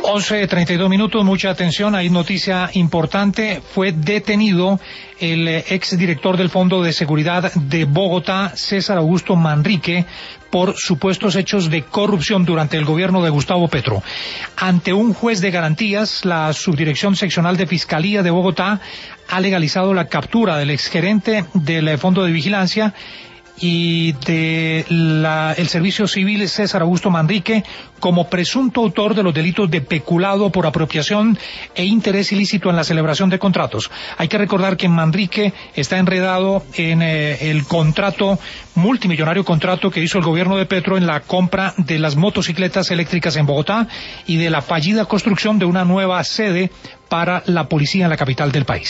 11:32, mucha atención, hay noticia importante, fue detenido el exdirector del Fondo de Seguridad de Bogotá, César Augusto Manrique, por supuestos hechos de corrupción durante el gobierno de Gustavo Petro. Ante un juez de garantías, la Subdirección Seccional de Fiscalía de Bogotá ha legalizado la captura del exgerente del Fondo de Vigilancia y el Servicio Civil César Augusto Manrique como presunto autor de los delitos de peculado por apropiación e interés ilícito en la celebración de contratos. Hay que recordar que Manrique está enredado en el multimillonario contrato que hizo el gobierno de Petro en la compra de las motocicletas eléctricas en Bogotá y de la fallida construcción de una nueva sede para la policía en la capital del país.